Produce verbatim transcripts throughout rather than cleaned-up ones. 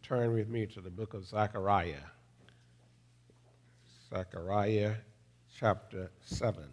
turn with me to the book of Zechariah. Zechariah chapter seven.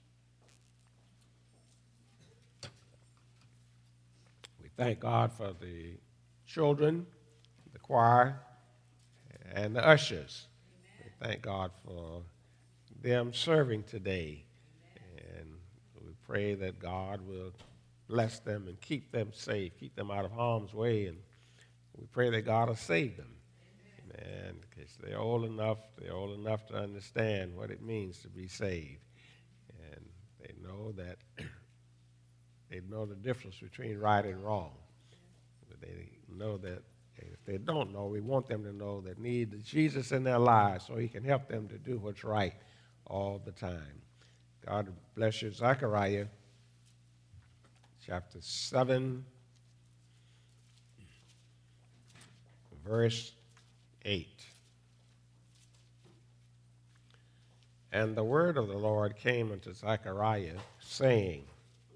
We thank God for the children, the choir, and the ushers. Amen. We thank God for them serving today. Amen. And we pray that God will bless them and keep them safe, keep them out of harm's way, and we pray that God will save them. Amen. Because they're old enough, they're old enough to understand what it means to be saved. And they know that they know the difference between right and wrong. But they know that if they don't know, we want them to know that need Jesus in their lives so he can help them to do what's right all the time. God bless you. Zechariah chapter seven, verse eight. And the word of the Lord came unto Zechariah, saying,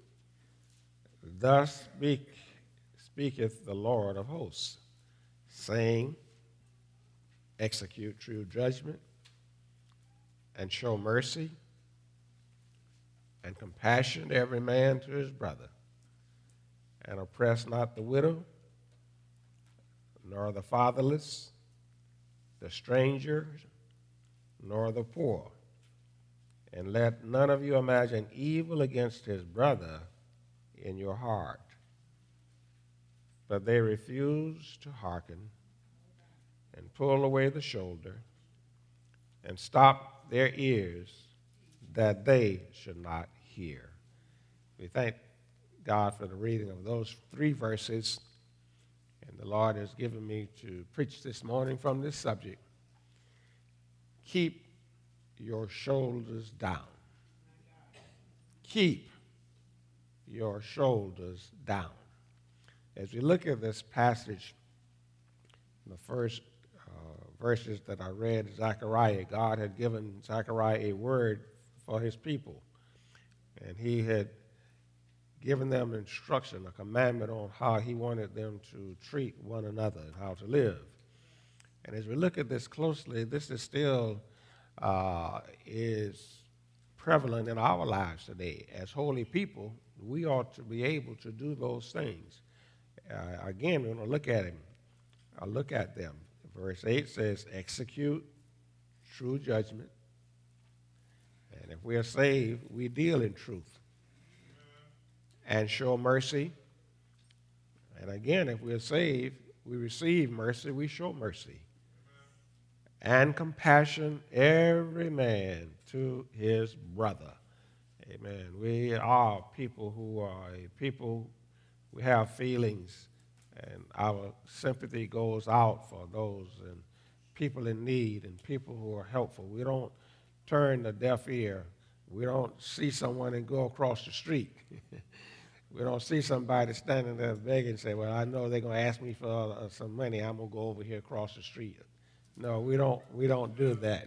Thus speak, speaketh the Lord of hosts, saying, Execute true judgment, and show mercy and compassion to every man to his brother, and oppress not the widow, nor the fatherless, the stranger, nor the poor. And let none of you imagine evil against his brother in your heart. But they refused to hearken, and pull away the shoulder, and stop their ears, that they should not hear. We thank God for the reading of those three verses, and the Lord has given me to preach this morning from this subject. Keep your shoulders down. Keep your shoulders down. As we look at this passage, the first uh, verses that I read, Zechariah, God had given Zechariah a word for his people, and he had given them instruction, a commandment on how he wanted them to treat one another and how to live. And as we look at this closely, this is still uh, is prevalent in our lives today. As holy people, we ought to be able to do those things. Uh, again, we're going to look at him. I'll look at them. Verse eight says, execute true judgment. And if we are saved, we deal in truth. And show mercy. And again, if we are saved, we receive mercy, we show mercy. And compassion, every man to his brother. Amen. We are people who are a people, we have feelings, and our sympathy goes out for those and people in need and people who are helpful. We don't turn a deaf ear. We don't see someone and go across the street. We don't see somebody standing there begging and say, well, I know they're going to ask me for uh, some money. I'm going to go over here across the street. No, we don't, we don't do that.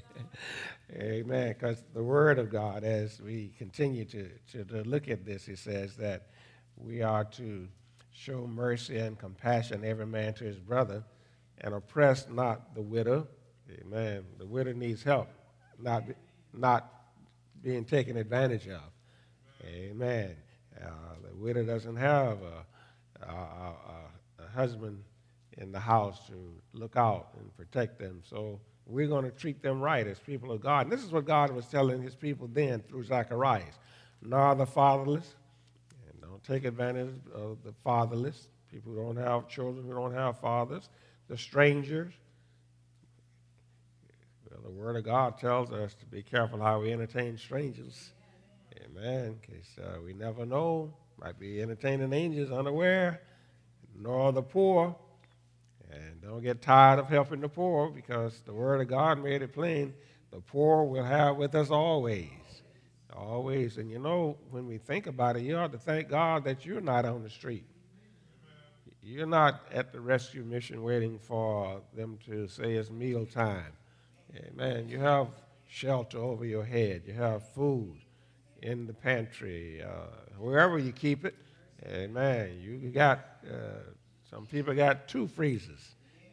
Amen. Because the Word of God, as we continue to, to, to look at this, it says that we are to show mercy and compassion every man to his brother and oppress not the widow. Amen. The widow needs help, not, not being taken advantage of. Amen. Uh, the widow doesn't have a, a, a, a husband in the house to look out and protect them. So we're going to treat them right as people of God. And this is what God was telling his people then through Zacharias. Nor the fatherless, and don't take advantage of the fatherless, people who don't have children, who don't have fathers, the strangers. Well, the Word of God tells us to be careful how we entertain strangers. Amen. Because uh, we never know. Might be entertaining angels unaware, nor the poor. And don't get tired of helping the poor, because the Word of God made it plain. The poor will have with us always. Always. And you know, when we think about it, you ought to thank God that you're not on the street. You're not at the rescue mission waiting for them to say it's meal time. Amen. You have shelter over your head. You have food in the pantry, uh, wherever you keep it. Amen. You got, uh, some people got two freezers.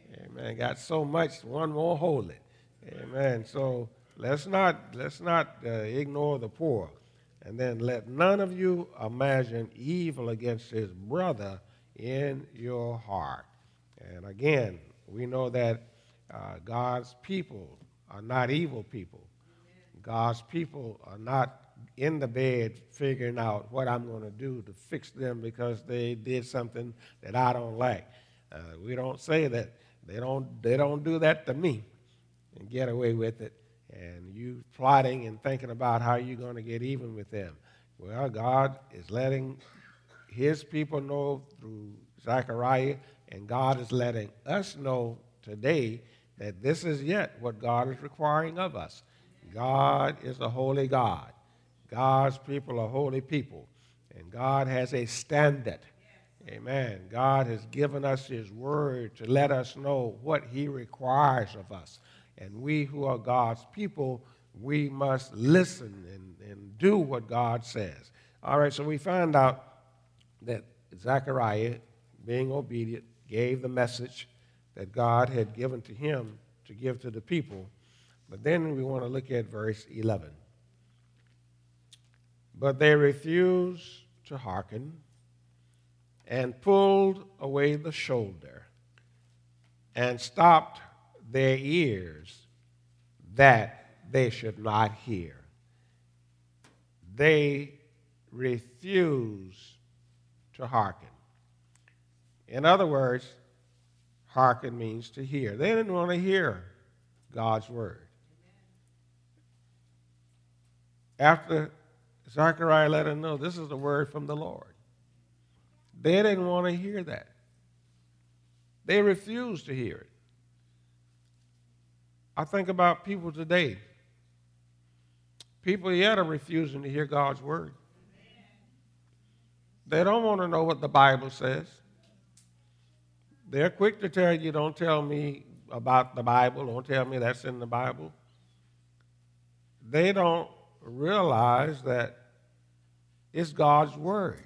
Amen. Got so much, one won't hold it. Amen. So let's not let's not uh, ignore the poor. And then let none of you imagine evil against his brother in your heart. And again, we know that uh, God's people are not evil people. God's people are not in the bed figuring out what I'm going to do to fix them because they did something that I don't like. Uh, we don't say that. They don't, they don't do that to me and get away with it. And you plotting and thinking about how you're going to get even with them. Well, God is letting his people know through Zechariah, and God is letting us know today that this is yet what God is requiring of us. God is a holy God. God's people are holy people, and God has a standard. Amen. God has given us his word to let us know what he requires of us. And we who are God's people, we must listen and, and do what God says. All right, so we find out that Zechariah, being obedient, gave the message that God had given to him to give to the people. But then we want to look at verse eleven. But they refused to hearken and pulled away the shoulder and stopped their ears that they should not hear. They refused to hearken. In other words, hearken means to hear. They didn't want to hear God's word. After Zechariah let them know this is the word from the Lord, they didn't want to hear that. They refused to hear it. I think about people today. People yet are refusing to hear God's word. They don't want to know what the Bible says. They're quick to tell you, don't tell me about the Bible, don't tell me that's in the Bible. They don't realize that it's God's word.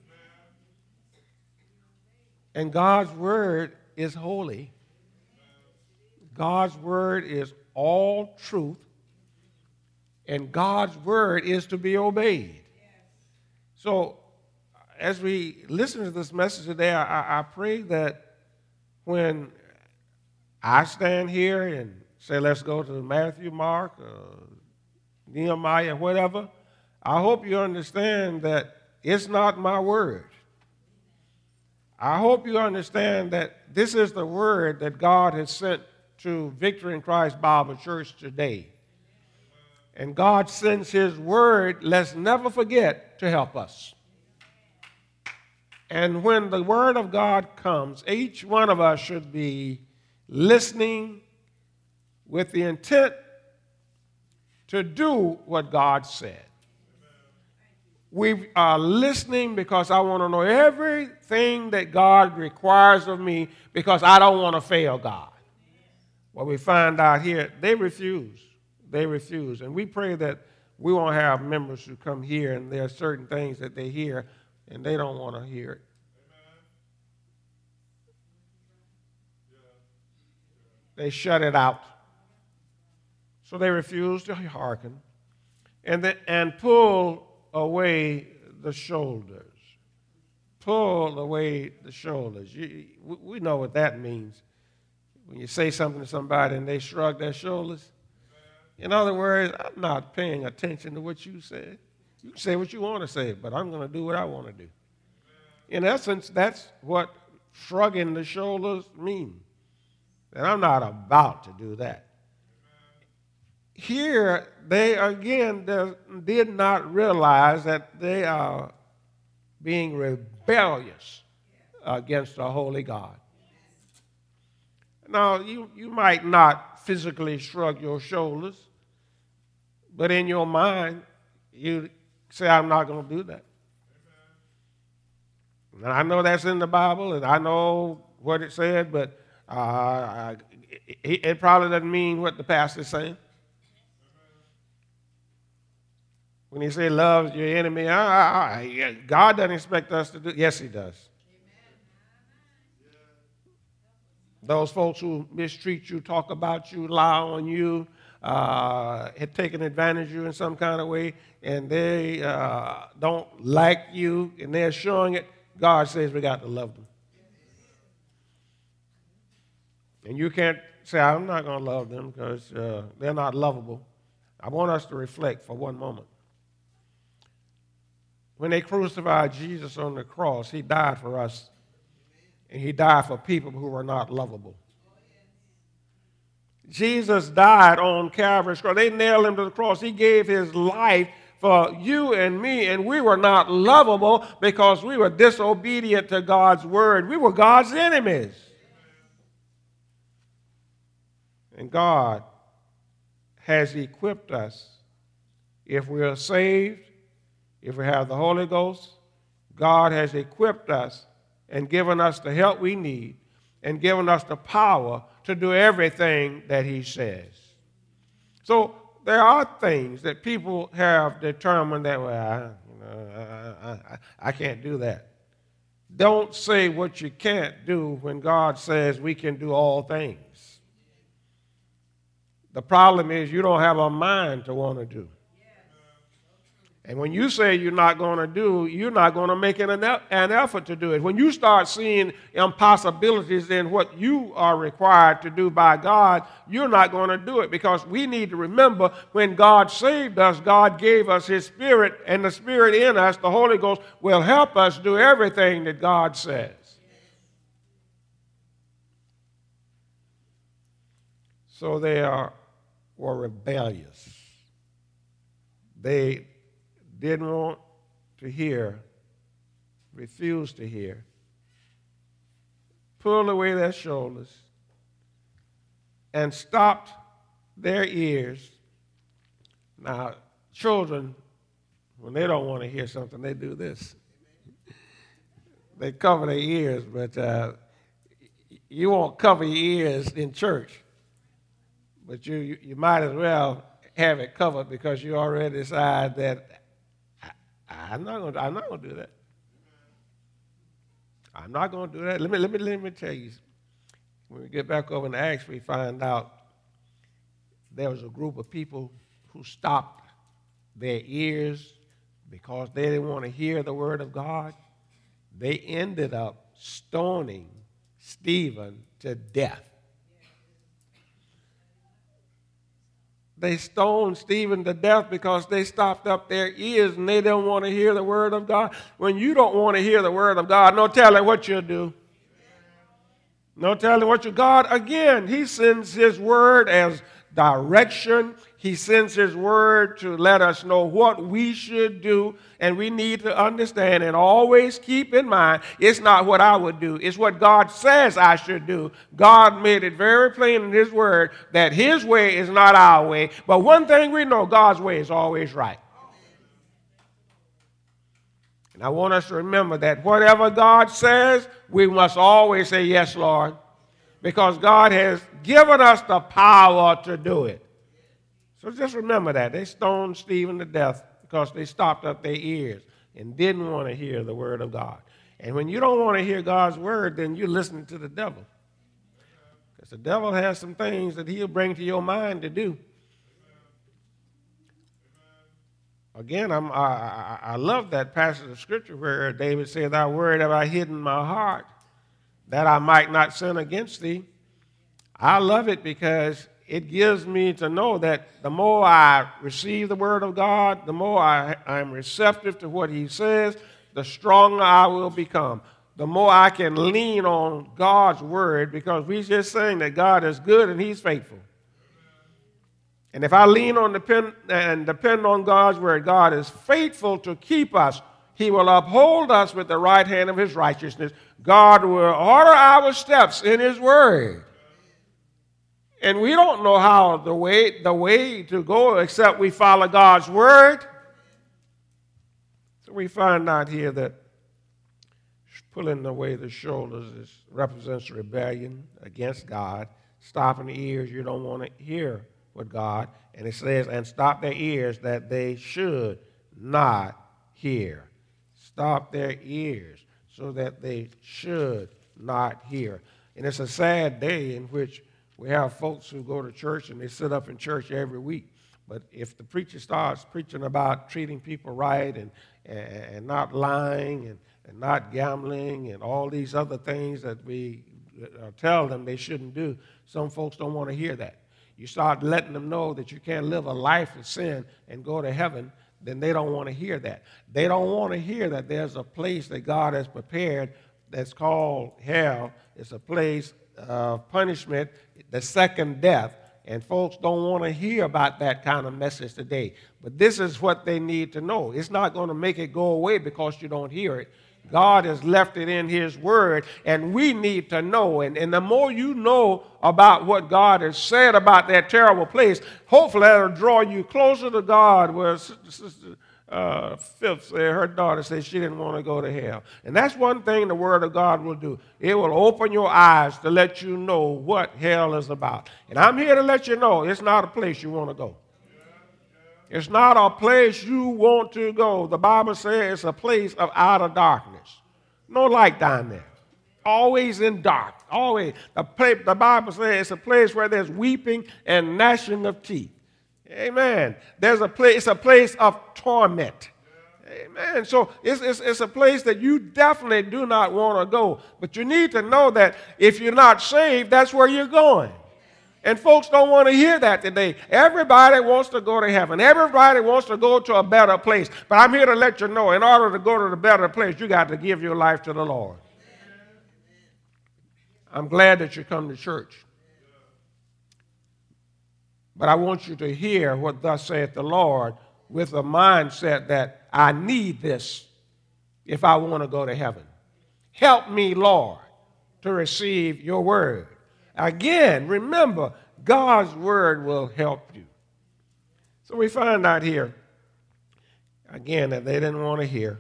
And God's word is holy. God's word is all truth. And God's word is to be obeyed. So as we listen to this message today, I, I pray that when I stand here and say, let's go to Matthew, Mark, uh, Nehemiah, whatever, I hope you understand that it's not my word. I hope you understand that this is the word that God has sent to Victory in Christ Bible Church today. And God sends his word, let's never forget, to help us. And when the word of God comes, each one of us should be listening with the intent to do what God said. We are listening because I want to know everything that God requires of me because I don't want to fail God. What we find out here, they refuse. They refuse. And we pray that we won't have members who come here and there are certain things that they hear and they don't want to hear it. They shut it out. So they refuse to hearken and, the, and pull away the shoulders. Pull away the shoulders. You, we know what that means. When you say something to somebody and they shrug their shoulders. In other words, I'm not paying attention to what you said. You can say what you want to say, but I'm going to do what I want to do. In essence, that's what shrugging the shoulders means. And I'm not about to do that. Here, they again did not realize that they are being rebellious against a holy God. Now, you, you might not physically shrug your shoulders, but in your mind, you say, I'm not going to do that. And I know that's in the Bible, and I know what it said, but uh, it, it probably doesn't mean what the pastor is saying. When he say love your enemy, I, I, God doesn't expect us to do. Yes, he does. Those folks who mistreat you, talk about you, lie on you, uh, had taken advantage of you in some kind of way, and they uh, don't like you, and they're showing it, God says we got to love them. And you can't say, I'm not going to love them because uh, they're not lovable. I want us to reflect for one moment. When they crucified Jesus on the cross, he died for us, and he died for people who were not lovable. Jesus died on Calvary's cross. They nailed him to the cross. He gave his life for you and me, and we were not lovable because we were disobedient to God's word. We were God's enemies. And God has equipped us. If we are saved, if we have the Holy Ghost, God has equipped us and given us the help we need and given us the power to do everything that he says. So there are things that people have determined that, well, I, you know, I, I, I can't do that. Don't say what you can't do when God says we can do all things. The problem is you don't have a mind to want to do. And when you say you're not going to do, you're not going to make an, an effort to do it. When you start seeing impossibilities in what you are required to do by God, you're not going to do it, because we need to remember when God saved us, God gave us his Spirit, and the Spirit in us, the Holy Ghost, will help us do everything that God says. So they are, were rebellious. They didn't want to hear, refused to hear, pulled away their shoulders, and stopped their ears. Now, children, when they don't want to hear something, they do this. They cover their ears, but uh, you won't cover your ears in church. But you, you, you might as well have it covered, because you already decide that I'm not going to, I'm not going to do that. I'm not going to do that. Let me, let me, let me tell you. When we get back over in Acts, we find out there was a group of people who stopped their ears because they didn't want to hear the word of God. They ended up stoning Stephen to death. They stoned Stephen to death because they stopped up their ears and they don't want to hear the word of God. When you don't want to hear the word of God, no telling what you'll do. No telling what you God, again, he sends his word as direction. He sends his word to let us know what we should do, and we need to understand and always keep in mind, it's not what I would do, it's what God says I should do. God made it very plain in his word that his way is not our way, but one thing we know, God's way is always right. And I want us to remember that whatever God says, we must always say, yes, Lord, because God has given us the power to do it. So just remember that. They stoned Stephen to death because they stopped up their ears and didn't want to hear the word of God. And when you don't want to hear God's word, then you're listening to the devil. Because the devil has some things that he'll bring to your mind to do. Again, I'm, I, I, I love that passage of Scripture where David said, thy word have I hidden in my heart, that I might not sin against thee. I love it because it gives me to know that the more I receive the word of God, the more I am receptive to what he says, the stronger I will become. The more I can lean on God's word, because we're just saying that God is good and he's faithful. And if I lean on depend, and depend on God's word, God is faithful to keep us. He will uphold us with the right hand of his righteousness. God will order our steps in his word. And we don't know how the way, the way to go except we follow God's word. So we find out here that pulling away the shoulders is, represents rebellion against God. Stopping the ears, you don't want to hear with God. And it says, and stop their ears that they should not hear. Stop their ears so that they should not hear. And it's a sad day in which we have folks who go to church and they sit up in church every week. But if the preacher starts preaching about treating people right and, and, and not lying and, and not gambling and all these other things that we uh, tell them they shouldn't do, some folks don't want to hear that. You start letting them know that you can't live a life of sin and go to heaven, then they don't want to hear that. They don't want to hear that there's a place that God has prepared that's called hell. It's a place of punishment, the second death. And folks don't want to hear about that kind of message today. But this is what they need to know. It's not going to make it go away because you don't hear it. God has left it in his word, and we need to know. And, and the more you know about what God has said about that terrible place, hopefully that will draw you closer to God, where Sister uh, Phipps, uh, her daughter, said she didn't want to go to hell. And that's one thing the word of God will do. It will open your eyes to let you know what hell is about. And I'm here to let you know it's not a place you want to go. It's not a place you want to go. The Bible says it's a place of outer darkness. No light down there. Always in dark. Always. The, place, the Bible says it's a place where there's weeping and gnashing of teeth. Amen. There's a place, it's a place of torment. Amen. So it's, it's, it's a place that you definitely do not want to go. But you need to know that if you're not saved, that's where you're going. And folks don't want to hear that today. Everybody wants to go to heaven. Everybody wants to go to a better place. But I'm here to let you know, in order to go to the better place, you got to give your life to the Lord. I'm glad that you come to church. But I want you to hear what thus saith the Lord with a mindset that I need this if I want to go to heaven. Help me, Lord, to receive your word. Again, remember, God's word will help you. So we find out here, again, that they didn't want to hear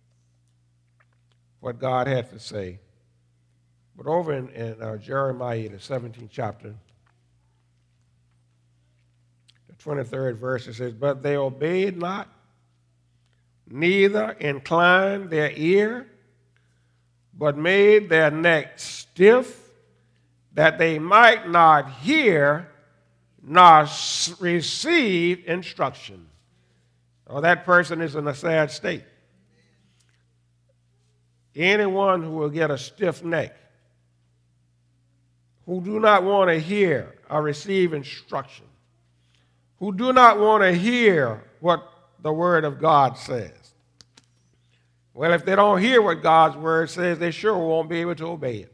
what God had to say. But over in, in uh, Jeremiah, the seventeenth chapter, the twenty-third verse, it says, but they obeyed not, neither inclined their ear, but made their neck stiff, that they might not hear nor receive instruction. Oh, that person is in a sad state. Anyone who will get a stiff neck, who do not want to hear or receive instruction, who do not want to hear what the Word of God says. Well, if they don't hear what God's Word says, they sure won't be able to obey it.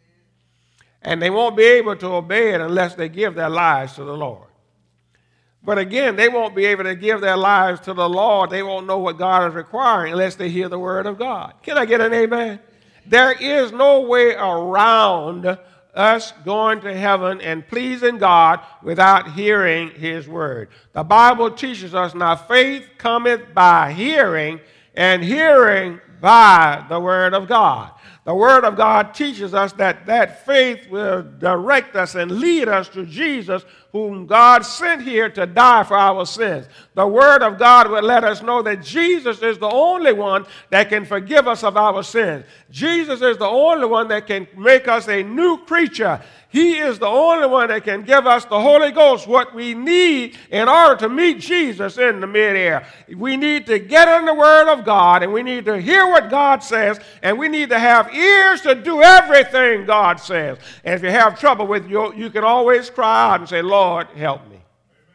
And they won't be able to obey it unless they give their lives to the Lord. But again, they won't be able to give their lives to the Lord. They won't know what God is requiring unless they hear the word of God. Can I get an amen? There is no way around us going to heaven and pleasing God without hearing his word. The Bible teaches us now faith cometh by hearing, and hearing by the word of God. The Word of God teaches us that that faith will direct us and lead us to Jesus, whom God sent here to die for our sins. The Word of God will let us know that Jesus is the only one that can forgive us of our sins. Jesus is the only one that can make us a new creature. He is the only one that can give us the Holy Ghost, what we need in order to meet Jesus in the midair. We need to get in the Word of God, and we need to hear what God says, and we need to have ears to do everything God says. And if you have trouble with you, you can always cry out and say, Lord, help me. Amen.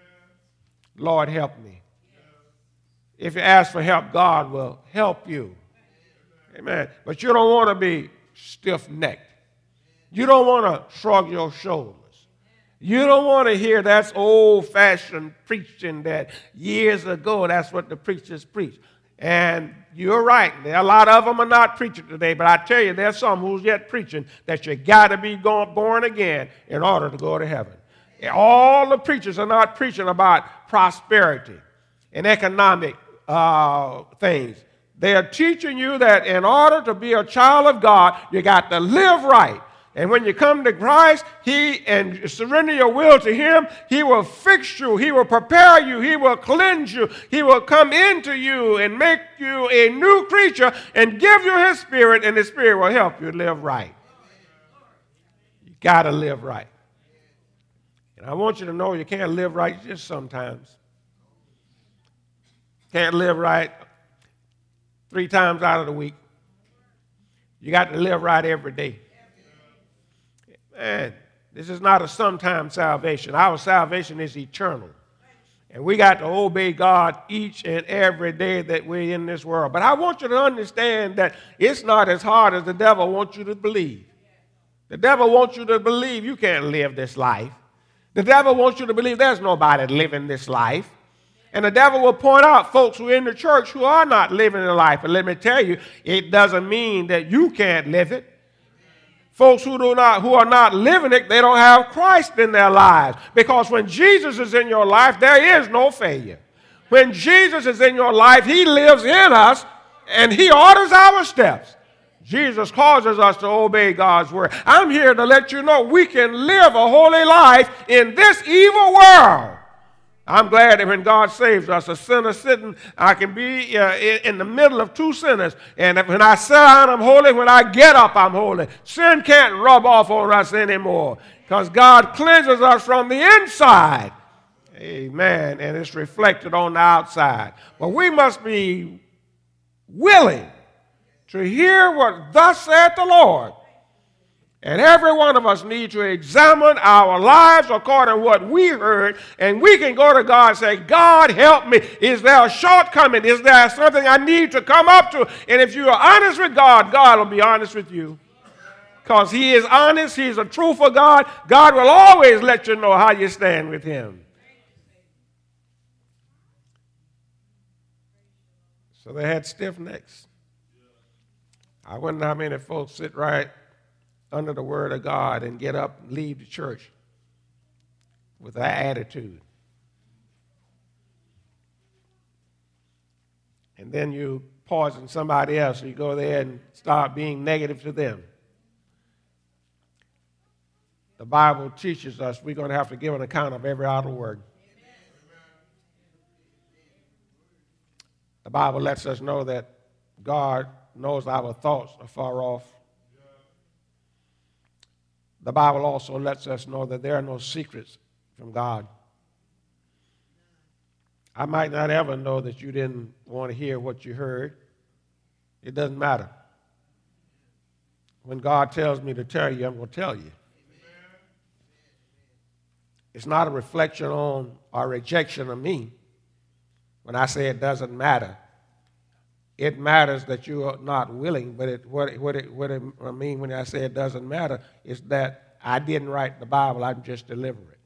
Lord, help me. Yes. If you ask for help, God will help you. Amen. Amen. But you don't want to be stiff-necked. You don't want to shrug your shoulders. You don't want to hear that's old-fashioned preaching that years ago, that's what the preachers preach. And you're right. There are a lot of them are not preaching today, but I tell you, there's some who's yet preaching that you got to be going, born again in order to go to heaven. All the preachers are not preaching about prosperity and economic uh, things. They are teaching you that in order to be a child of God, you got to live right. And when you come to Christ, he and surrender your will to him, he will fix you, he will prepare you, he will cleanse you, he will come into you and make you a new creature and give you his spirit, and his spirit will help you live right. got to live right. And I want you to know you can't live right just sometimes. Can't live right three times out of the week. You got to live right every day. Man, this is not a sometime salvation. Our salvation is eternal. And we got to obey God each and every day that we're in this world. But I want you to understand that it's not as hard as the devil wants you to believe. The devil wants you to believe you can't live this life. The devil wants you to believe there's nobody living this life. And the devil will point out folks who are in the church who are not living the life. But let me tell you, it doesn't mean that you can't live it. Folks who, do not, who are not living it, they don't have Christ in their lives. Because when Jesus is in your life, there is no failure. When Jesus is in your life, he lives in us, and he orders our steps. Jesus causes us to obey God's word. I'm here to let you know we can live a holy life in this evil world. I'm glad that when God saves us, a sinner sitting, I can be uh, in, in the middle of two sinners. And if, when I sit down, I'm holy. When I get up, I'm holy. Sin can't rub off on us anymore because God cleanses us from the inside. Amen. And it's reflected on the outside. But we must be willing to hear what thus saith the Lord. And every one of us need to examine our lives according to what we heard, and we can go to God and say, God, help me. Is there a shortcoming? Is there something I need to come up to? And if you are honest with God, God will be honest with you. Because he is honest, he's a truthful God. God will always let you know how you stand with him. So they had stiff necks. I wonder how many folks sit right under the word of God and get up and leave the church with that attitude. And then you poison somebody else, so you go there and start being negative to them. The Bible teaches us we're going to have to give an account of every idle word. The Bible lets us know that God knows our thoughts are far off. The Bible also lets us know that there are no secrets from God. I might not ever know that you didn't want to hear what you heard. It doesn't matter. When God tells me to tell you, I'm going to tell you. It's not a reflection on or rejection of me when I say it doesn't matter. It matters that you are not willing, but it, what, it, what, it, what it, I mean when I say it doesn't matter is that I didn't write the Bible, I'm just delivering it.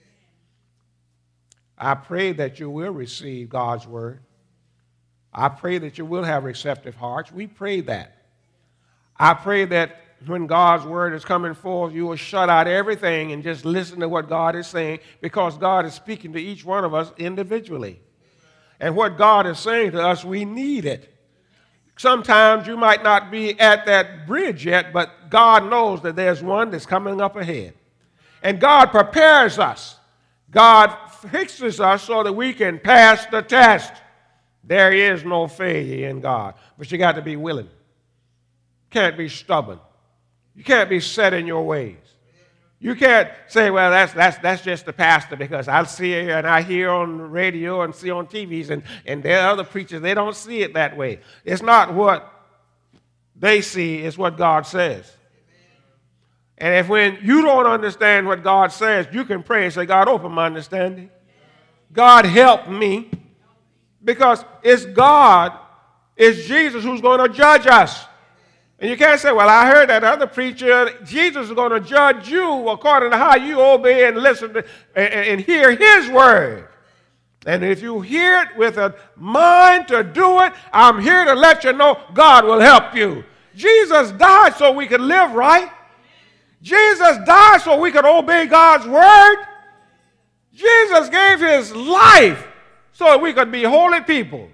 I pray that you will receive God's word. I pray that you will have receptive hearts. We pray that. I pray that when God's word is coming forth, you will shut out everything and just listen to what God is saying, because God is speaking to each one of us individually. And what God is saying to us, we need it. Sometimes you might not be at that bridge yet, but God knows that there's one that's coming up ahead. And God prepares us. God fixes us so that we can pass the test. There is no failure in God, but you got to be willing. You can't be stubborn. You can't be set in your ways. You can't say, well, that's, that's, that's just the pastor, because I see it and I hear on the radio and see on T Vs, and, and there are other preachers, they don't see it that way. It's not what they see, it's what God says. And if when you don't understand what God says, you can pray and say, God, open my understanding. God, help me. Because it's God, it's Jesus who's going to judge us. And you can't say, well, I heard that other preacher, Jesus is going to judge you according to how you obey and listen to, and, and hear his word. And if you hear it with a mind to do it, I'm here to let you know God will help you. Jesus died so we could live right. Jesus died so we could obey God's word. Jesus gave his life so that we could be holy people.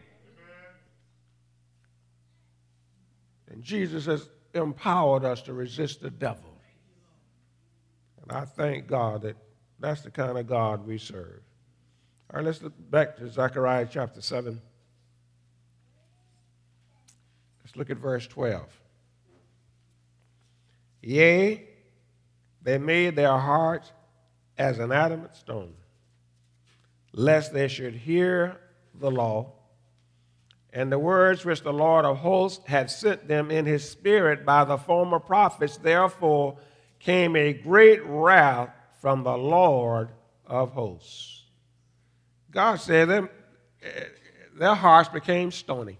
Jesus has empowered us to resist the devil. And I thank God that that's the kind of God we serve. All right, let's look back to Zechariah chapter seven. Let's look at verse twelve. Yea, They made their hearts as an adamant stone, lest they should hear the law, and the words which the Lord of hosts had sent them in his spirit by the former prophets. Therefore came a great wrath from the Lord of hosts. God said them, their hearts became stony.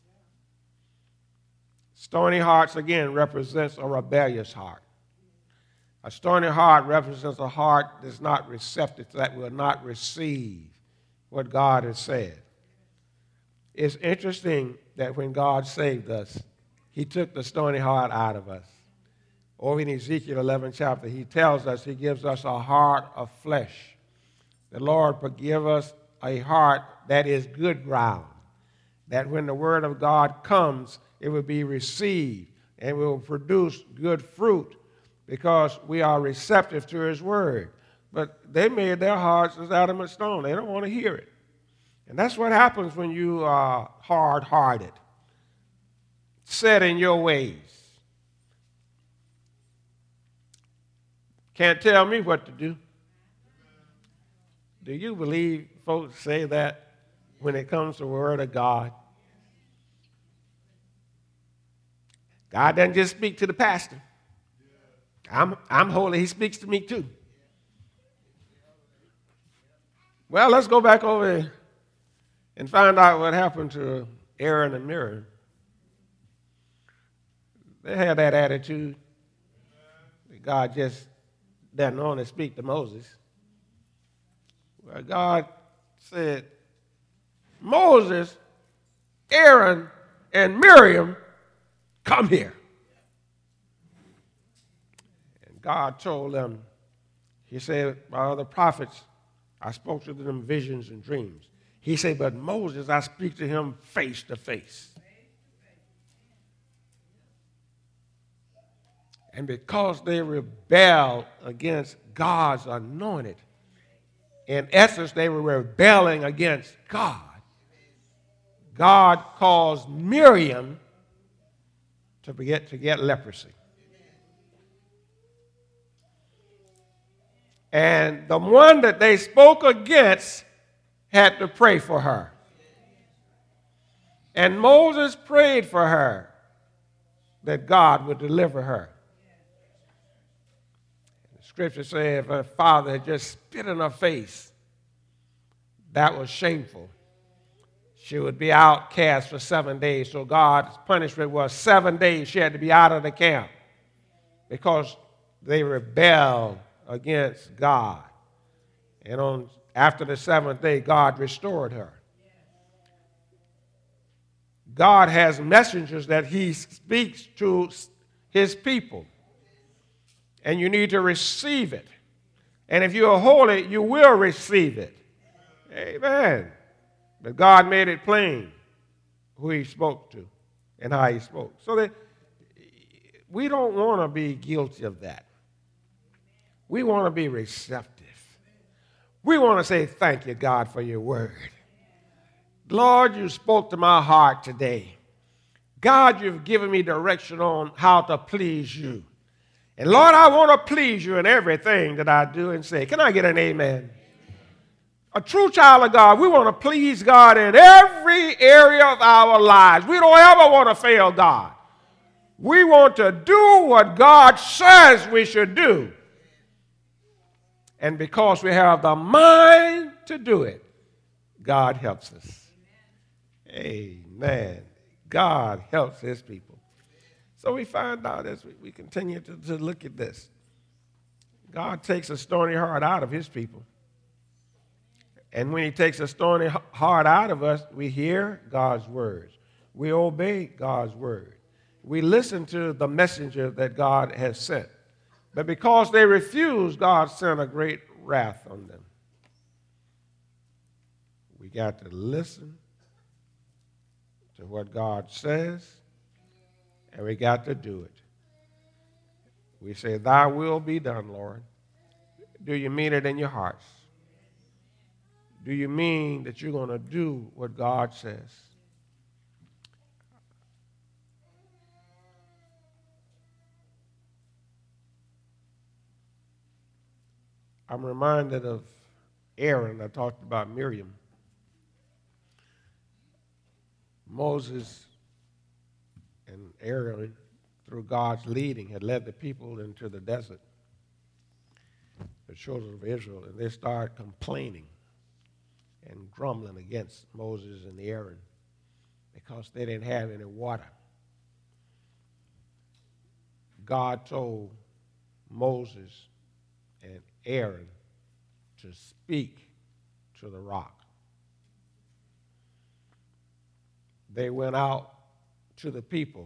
Stony hearts, again, represents a rebellious heart. A stony heart represents a heart that's not receptive, that will not receive what God has said. It's interesting that when God saved us, he took the stony heart out of us. Over in Ezekiel eleven chapter, he tells us he gives us a heart of flesh. The Lord forgive us a heart that is good ground, that when the word of God comes, it will be received and will produce good fruit because we are receptive to his word. But they made their hearts as adamant stone. They don't want to hear it. And that's what happens when you are hard-hearted, set in your ways. Can't tell me what to do. Do you believe folks say that when it comes to the word of God? God doesn't just speak to the pastor. I'm, I'm holy. He speaks to me too. Well, let's go back over and find out what happened to Aaron and Miriam. They had that attitude that God just doesn't only speak to Moses. Well, God said, Moses, Aaron, and Miriam, come here. And God told them, he said, by other prophets, I spoke to them visions and dreams. He said, but Moses, I speak to him face to face. And because they rebelled against God's anointed, in essence, they were rebelling against God. God caused Miriam to get, to get leprosy. And the one that they spoke against had to pray for her. And Moses prayed for her that God would deliver her. The scripture says if her father had just spit in her face, that was shameful. She would be outcast for seven days. So God's punishment was seven days she had to be out of the camp because they rebelled against God. And on after the seventh day, God restored her. God has messengers that he speaks to his people. And you need to receive it. And if you are holy, you will receive it. Amen. But God made it plain who he spoke to and how he spoke. So that we don't want to be guilty of that. We want to be receptive. We want to say thank you, God, for your word. Lord, you spoke to my heart today. God, you've given me direction on how to please you. And Lord, I want to please you in everything that I do and say. Can I get an amen? A true child of God, we want to please God in every area of our lives. We don't ever want to fail God. We want to do what God says we should do. And because we have the mind to do it, God helps us. Amen. God helps his people. So we find out as we, we continue to, to look at this, God takes a stony heart out of his people. And when he takes a stony heart out of us, we hear God's words. We obey God's word. We listen to the messenger that God has sent. But because they refused, God sent a great wrath on them. We got to listen to what God says, and we got to do it. We say, thy will be done, Lord. Do you mean it in your hearts? Do you mean that you're going to do what God says? I'm reminded of Aaron. I talked about Miriam. Moses and Aaron, through God's leading, had led the people into the desert, the children of Israel, and they started complaining and grumbling against Moses and Aaron because they didn't have any water. God told Moses and Aaron to speak to the rock. They went out to the people,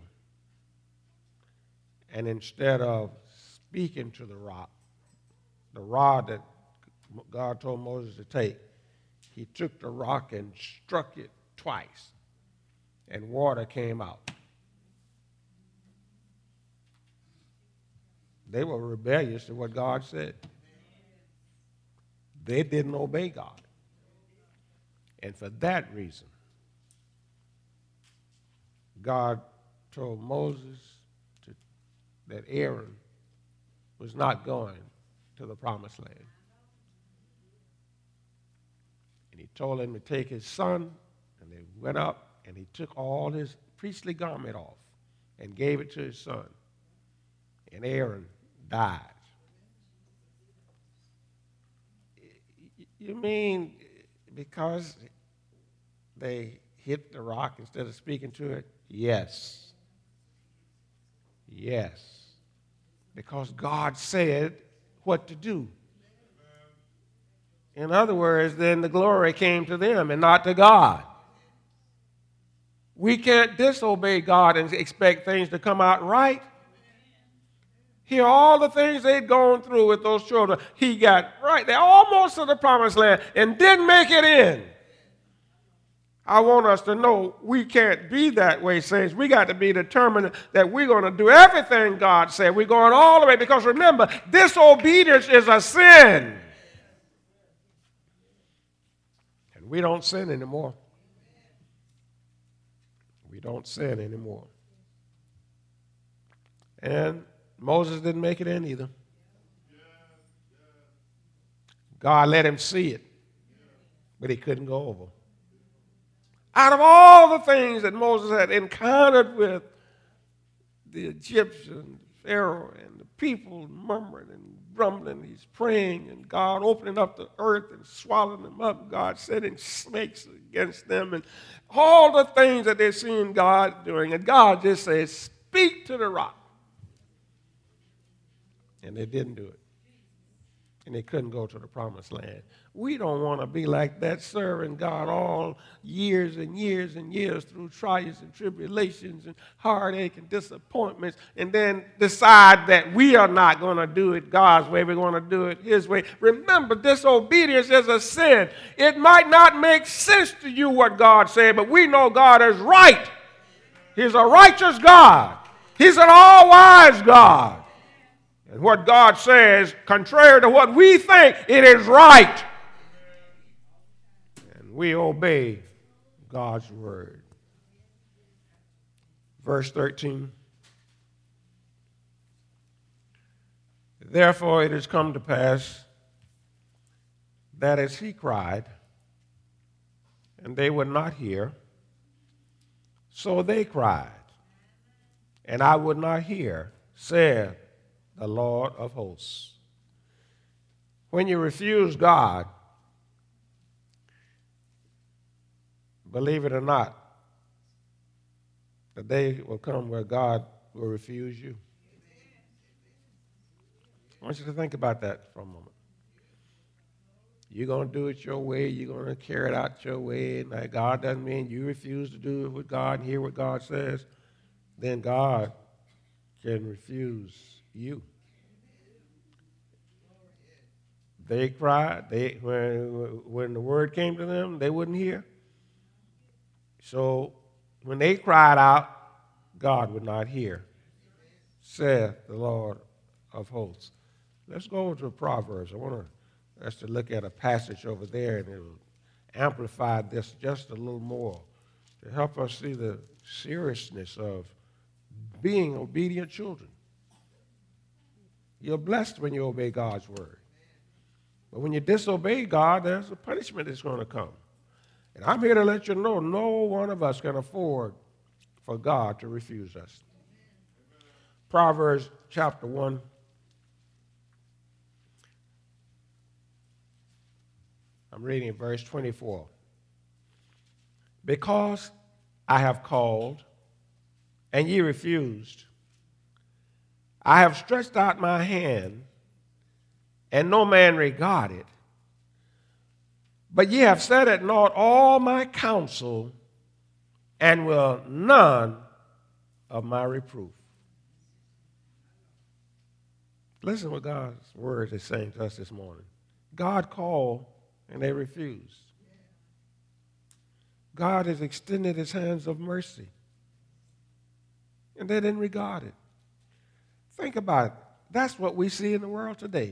and instead of speaking to the rock, the rod that God told Moses to take, he took the rock and struck it twice, and water came out. They were rebellious to what God said. They didn't obey God. And for that reason, God told Moses to, that Aaron was not going to the promised land. And he told him to take his son, and they went up, and he took all his priestly garment off and gave it to his son. And Aaron died. You mean because they hit the rock instead of speaking to it? Yes. Yes. Because God said what to do. In other words, then the glory came to them and not to God. We can't disobey God and expect things to come out right. Hear all the things they'd gone through with those children. He got right. They're almost to the promised land and didn't make it in. I want us to know we can't be that way, saints. We got to be determined that we're going to do everything God said. We're going all the way because remember, disobedience is a sin. And we don't sin anymore. We don't sin anymore. And Moses didn't make it in either. God let him see it, but he couldn't go over. Out of all the things that Moses had encountered with the Egyptian Pharaoh and the people murmuring and grumbling, he's praying, and God opening up the earth and swallowing them up, God sending snakes against them, and all the things that they're seeing God doing. And God just says, speak to the rock. And they didn't do it. And they couldn't go to the promised land. We don't want to be like that, serving God all years and years and years through trials and tribulations and heartache and disappointments, and then decide that we are not going to do it God's way. We're going to do it His way. Remember, disobedience is a sin. It might not make sense to you what God said, but we know God is right. He's a righteous God. He's an all-wise God. And what God says, contrary to what we think, it is right. And we obey God's word. Verse thirteen. Therefore it has come to pass that as he cried, and they would not hear, so they cried, and I would not hear, saith the Lord of hosts. When you refuse God, believe it or not, the day will come where God will refuse you. I want you to think about that for a moment. You're going to do it your way. You're going to carry it out your way. And God doesn't mean you refuse to do it with God and hear what God says. Then God can refuse you. They cried. They when, when the word came to them, they wouldn't hear. So when they cried out, God would not hear, saith the Lord of hosts. Let's go over to Proverbs. I want us to look at a passage over there, and it will amplify this just a little more to help us see the seriousness of being obedient children. You're blessed when you obey God's word. But when you disobey God, there's a punishment that's going to come. And I'm here to let you know no one of us can afford for God to refuse us. Proverbs chapter one. I'm reading verse twenty-four. Because I have called, and ye refused. I have stretched out my hand, and no man regarded. But ye have set at naught all my counsel, and will none of my reproof. Listen what God's word is saying to us this morning. God called, and they refused. God has extended his hands of mercy, and they didn't regard it. Think about it. That's what we see in the world today.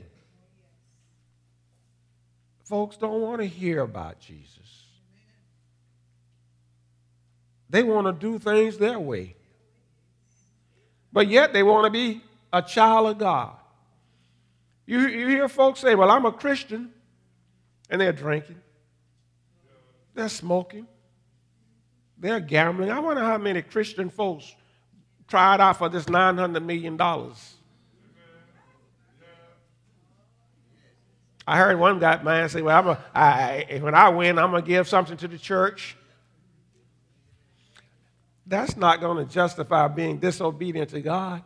Folks don't want to hear about Jesus. They want to do things their way. But yet they want to be a child of God. You, you hear folks say, well, I'm a Christian, and they're drinking. They're smoking. They're gambling. I wonder how many Christian folks tried out for this nine hundred million dollars. I heard one guy, man, say, well, I'm a, I, when I win, I'm going to give something to the church. That's not going to justify being disobedient to God.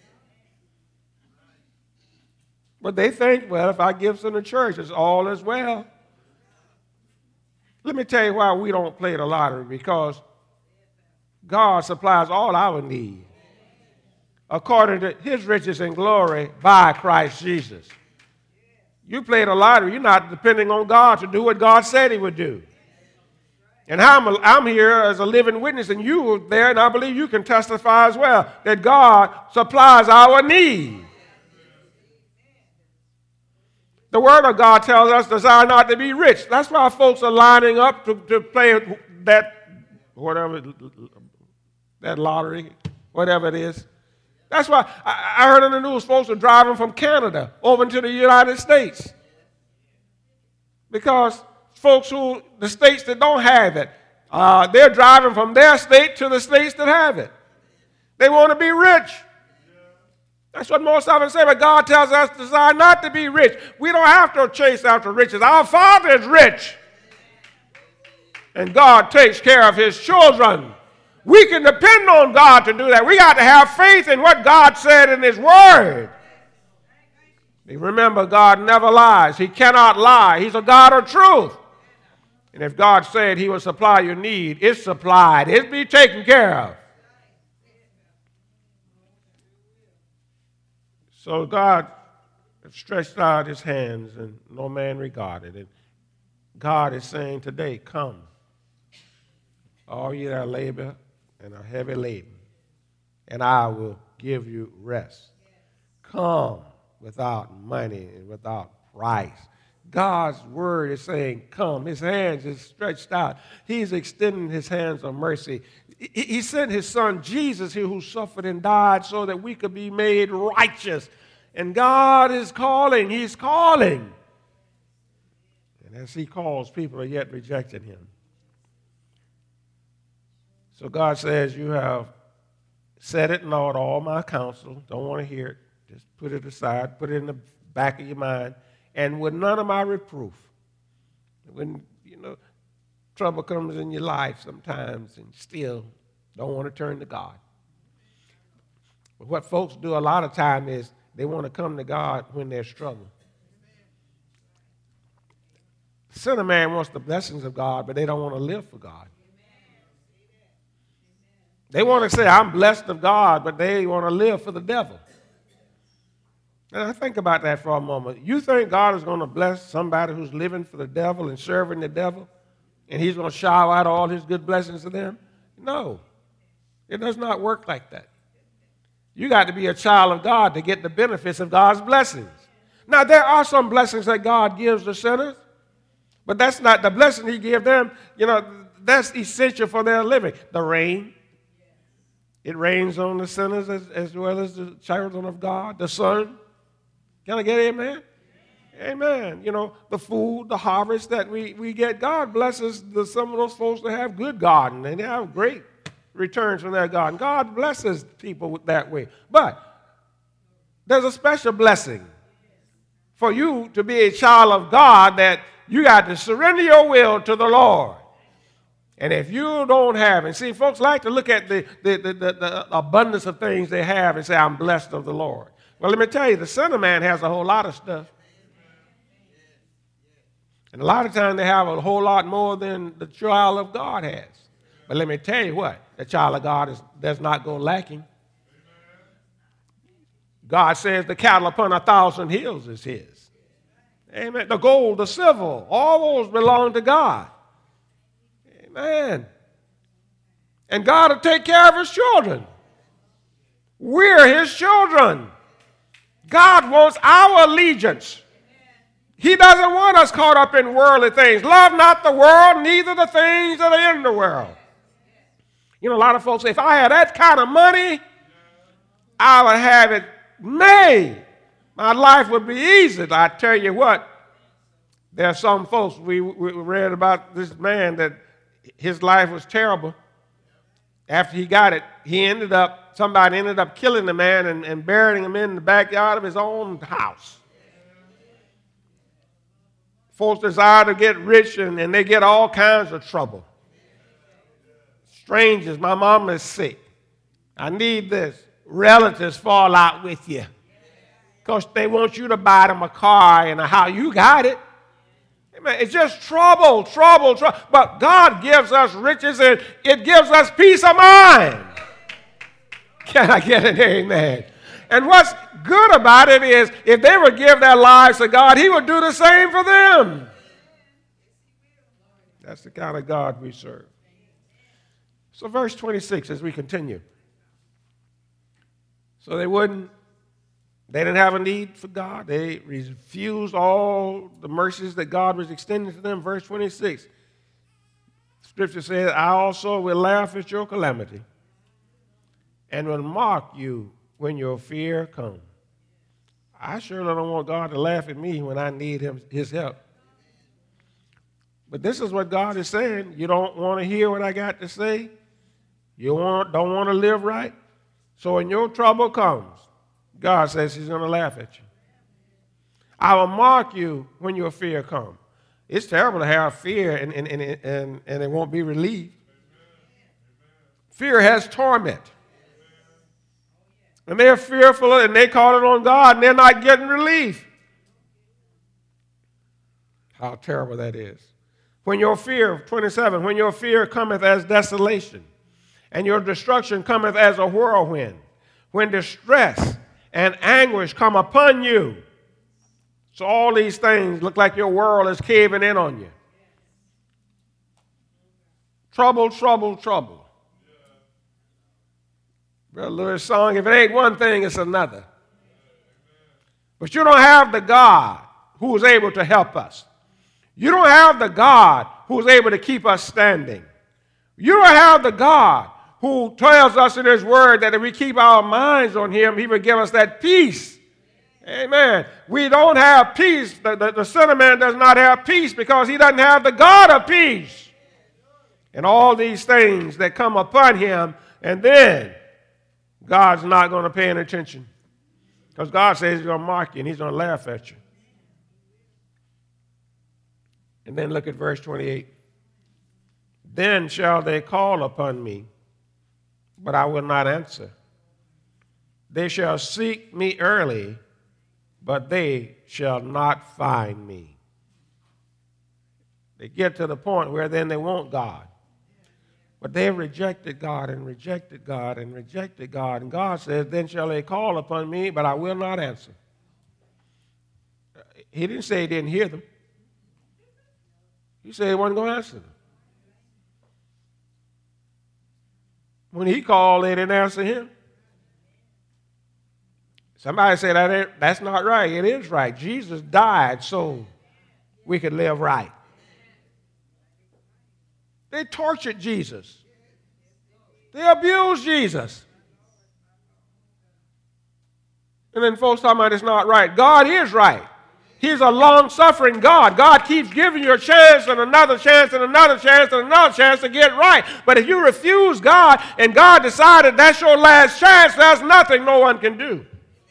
But they think, well, if I give some to the church, it's all as well. Let me tell you why we don't play the lottery, because God supplies all our need according to his riches and glory by Christ Jesus. You play the lottery, you're not depending on God to do what God said he would do. And I'm, a, I'm here as a living witness, and you were there, and I believe you can testify as well, that God supplies our need. The Word of God tells us, desire not to be rich. That's why folks are lining up to, to play that, whatever, that lottery, whatever it is. That's why I, I heard on the news folks are driving from Canada over to the United States. Because folks who, the states that don't have it, uh, they're driving from their state to the states that have it. They want to be rich. That's what most of us say, but God tells us desire not to be rich. We don't have to chase after riches. Our Father is rich. And God takes care of his children. We can depend on God to do that. We got to have faith in what God said in his word. Remember, God never lies. He cannot lie. He's a God of truth. And if God said he will supply your need, it's supplied. It's be taken care of. So God stretched out his hands, and no man regarded it. God is saying today, come, all ye that labor and are heavy laden, and I will give you rest. Come without money and without price. God's word is saying, come. His hands is stretched out. He's extending his hands of mercy. He sent his son Jesus here, who suffered and died so that we could be made righteous. And God is calling. He's calling. And as he calls, people are yet rejecting him. So God says, you have set at naught all my counsel. Don't want to hear it. Just put it aside. Put it in the back of your mind. And with none of my reproof. When, you know, trouble comes in your life sometimes and still don't want to turn to God. But what folks do a lot of time is they want to come to God when there's trouble. The sinner man wants the blessings of God, but they don't want to live for God. They want to say, I'm blessed of God, but they want to live for the devil. And I think about that for a moment. You think God is going to bless somebody who's living for the devil and serving the devil, and he's going to shower out all his good blessings to them? No. It does not work like that. You got to be a child of God to get the benefits of God's blessings. Now, there are some blessings that God gives the sinners, but that's not the blessing he gives them. You know, that's essential for their living. The rain. It rains on the sinners as, as well as the children of God. The sun. Can I get an amen? Amen. You know, the food, the harvest that we, we get, God blesses the, some of those folks that have good garden, and they have great returns from their garden. God blesses people that way. But there's a special blessing for you to be a child of God, that you got to surrender your will to the Lord. And if you don't have, and see, folks like to look at the, the, the, the, the abundance of things they have and say, I'm blessed of the Lord. Well, let me tell you, the Son of Man has a whole lot of stuff. And a lot of times they have a whole lot more than the child of God has. But let me tell you what, the child of God is, does not go lacking. God says the cattle upon a thousand hills is his. Amen. The gold, the silver, all those belong to God. Amen. And God will take care of his children. We're his children. God wants our allegiance. He doesn't want us caught up in worldly things. Love not the world, neither the things that are in the world. You know, a lot of folks say, if I had that kind of money, I would have it made. My life would be easy. I tell you what, there are some folks, we, we read about this man that his life was terrible. After he got it, he ended up, somebody ended up killing the man and, and burying him in the backyard of his own house. Folks desire to get rich, and, and they get all kinds of trouble. Strangers, my mom is sick. I need this. Relatives fall out with you because they want you to buy them a car and a house. You got it. Amen. It's just trouble, trouble, trouble. But God gives us riches, and it gives us peace of mind. Can I get an amen? And what's good about it is, if they would give their lives to God, he would do the same for them. That's the kind of God we serve. So verse twenty-six, as we continue. So they wouldn't, they didn't have a need for God. They refused all the mercies that God was extending to them. Verse twenty-six, Scripture says, I also will laugh at your calamity and will mock you when your fear comes. I surely don't want God to laugh at me when I need him, his help. But this is what God is saying. You don't want to hear what I got to say? You want, don't want to live right? So when your trouble comes, God says he's going to laugh at you. I will mock you when your fear comes. It's terrible to have fear and, and, and, and, and it won't be relieved. Fear has torment. And they're fearful, and they call it on God, and they're not getting relief. How terrible that is. When your fear, twenty-seven, when your fear cometh as desolation, and your destruction cometh as a whirlwind, when distress and anguish come upon you. So all these things look like your world is caving in on you. Trouble, trouble, trouble. Brother Lewis' song, if it ain't one thing, it's another. But you don't have the God who is able to help us. You don't have the God who is able to keep us standing. You don't have the God who tells us in his word that if we keep our minds on him, he will give us that peace. Amen. We don't have peace. The, the, the sinner man does not have peace because he doesn't have the God of peace. And all these things that come upon him, and then God's not going to pay any attention. Because God says he's going to mock you and he's going to laugh at you. And then look at verse twenty-eight. Then shall they call upon me, but I will not answer. They shall seek me early, but they shall not find me. They get to the point where then they want God. But they rejected God and rejected God and rejected God. And God says, then shall they call upon me, but I will not answer. He didn't say he didn't hear them. He said he wasn't going to answer them. When he called, they didn't answer him. Somebody said that ain't, that's not right. It is right. Jesus died so we could live right. They tortured Jesus. They abused Jesus. And then folks talking about it's not right. God is right. He's a long-suffering God. God keeps giving you a chance and another chance and another chance and another chance to get right. But if you refuse God and God decided that's your last chance, there's nothing no one can do.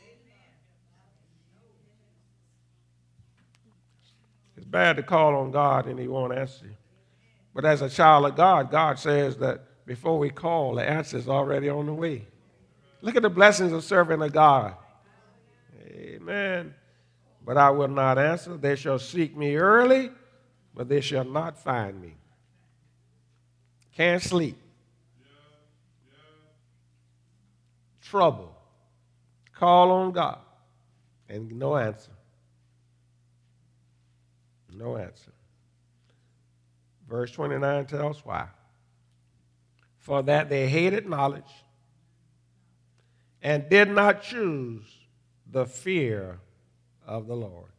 It's bad to call on God and he won't answer you. But as a child of God, God says that before we call, the answer is already on the way. Look at the blessings of serving a God. Amen. But I will not answer. They shall seek me early, but they shall not find me. Can't sleep. Trouble. Call on God. And no answer. No answer. Verse twenty-nine tells why. For that they hated knowledge and did not choose the fear of the Lord.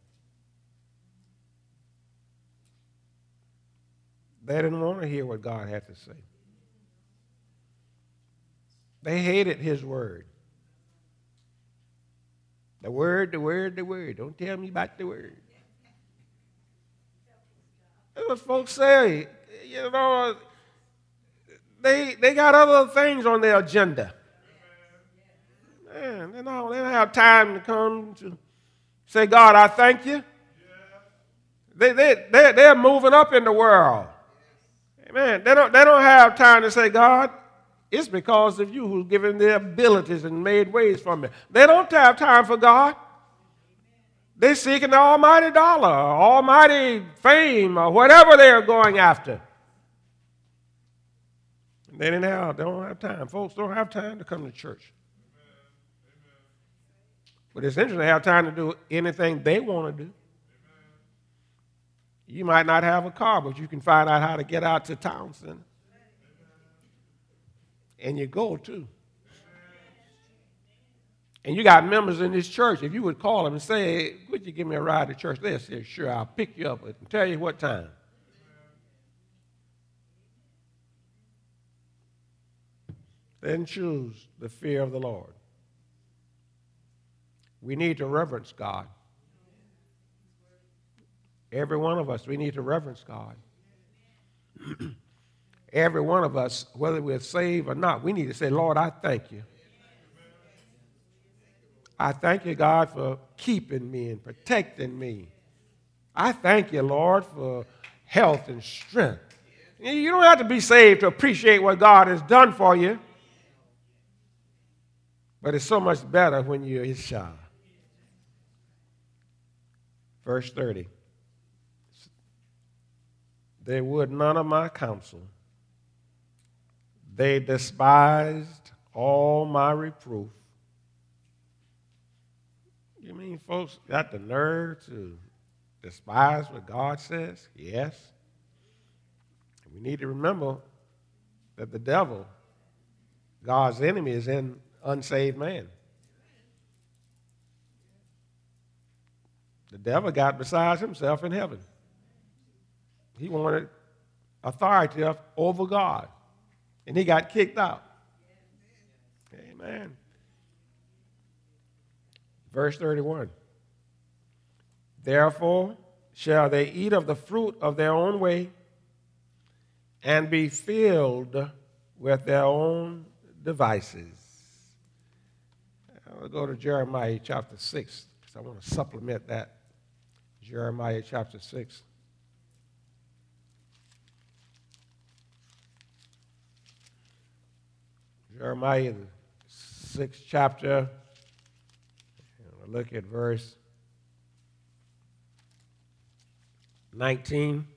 They didn't want to hear what God had to say. They hated his word. The word, the word, the word. Don't tell me about the word. That's what folks say. You know, they, they got other things on their agenda. Man, they don't, they don't have time to come to say, God, I thank you. They, they, they, they're moving up in the world. Amen. They don't, they don't have time to say, God, it's because of you who's given their abilities and made ways for me. They don't have time for God. They're seeking the almighty dollar, almighty fame, or whatever they're going after. They didn't have, they don't have time. Folks don't have time to come to church. But it's interesting, they have time to do anything they want to do. You might not have a car, but you can find out how to get out to town center. And you go, too. And you got members in this church. If you would call them and say, hey, would you give me a ride to church? They'll say, sure, I'll pick you up and tell you what time. Then choose the fear of the Lord. We need to reverence God. Every one of us, we need to reverence God. Every one of us, whether we're saved or not, we need to say, Lord, I thank you. I thank you, God, for keeping me and protecting me. I thank you, Lord, for health and strength. You don't have to be saved to appreciate what God has done for you. But it's so much better when you're his child. Verse thirty. They would none of my counsel. They despised all my reproof. You mean folks got the nerve to despise what God says? Yes. We need to remember that the devil, God's enemy, is in unsaved man. The devil got beside himself in heaven. He wanted authority over God, and he got kicked out. Amen. Verse thirty-one. Therefore shall they eat of the fruit of their own way and be filled with their own devices. I'll go to Jeremiah chapter six because I want to supplement that. Jeremiah chapter six. Jeremiah, the sixth chapter. We'll look at verse nineteen.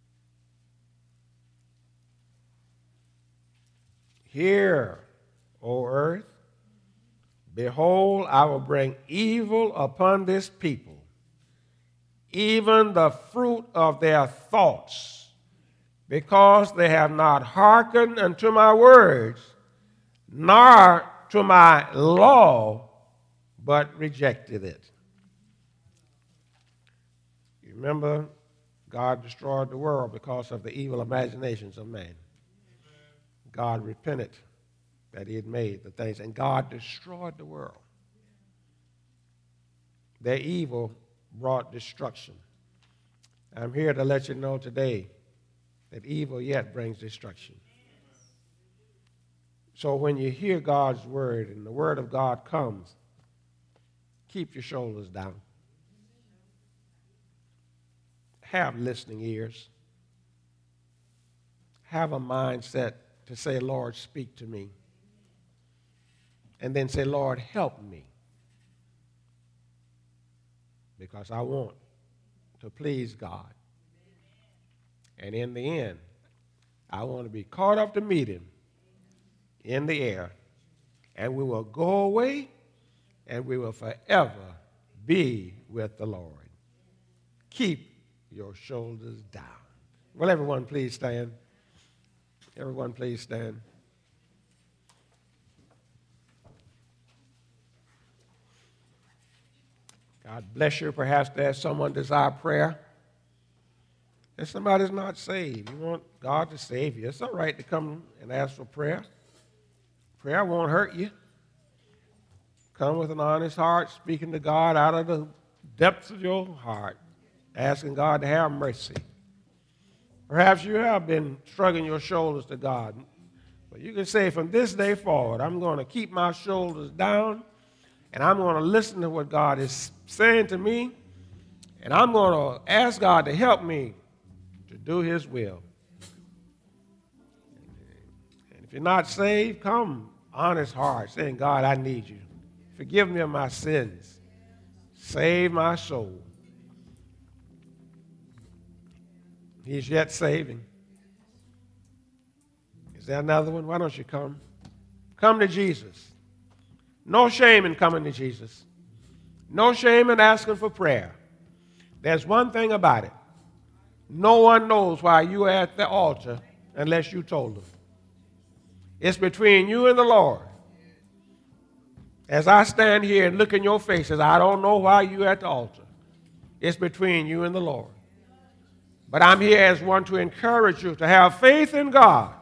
Hear, O earth, behold, I will bring evil upon this people, even the fruit of their thoughts, because they have not hearkened unto my words, nor to my law, but rejected it. You remember, God destroyed the world because of the evil imaginations of man. God repented that he had made the things, and God destroyed the world. Their evil brought destruction. I'm here to let you know today that evil yet brings destruction. So when you hear God's word and the word of God comes, keep your shoulders down. Have listening ears. Have a mindset to say, Lord, speak to me. And then say, Lord, help me. Because I want to please God. And in the end, I want to be caught up to meet him in the air. And we will go away and we will forever be with the Lord. Keep your shoulders down. Will everyone please stand? Everyone please stand. God bless you. Perhaps there's someone desire prayer. And somebody's not saved. You want God to save you. It's all right to come and ask for prayer. Prayer won't hurt you. Come with an honest heart, speaking to God out of the depths of your heart, asking God to have mercy. Perhaps you have been shrugging your shoulders to God. But you can say, from this day forward, I'm going to keep my shoulders down, and I'm going to listen to what God is saying to me, and I'm going to ask God to help me to do his will. And if you're not saved, come honest heart, saying, God, I need you. Forgive me of my sins. Save my soul. He's yet saving. Is there another one? Why don't you come? Come to Jesus. No shame in coming to Jesus. No shame in asking for prayer. There's one thing about it. No one knows why you are at the altar unless you told them. It's between you and the Lord. As I stand here and look in your faces, I don't know why you're at the altar. It's between you and the Lord. But I'm here as one to encourage you to have faith in God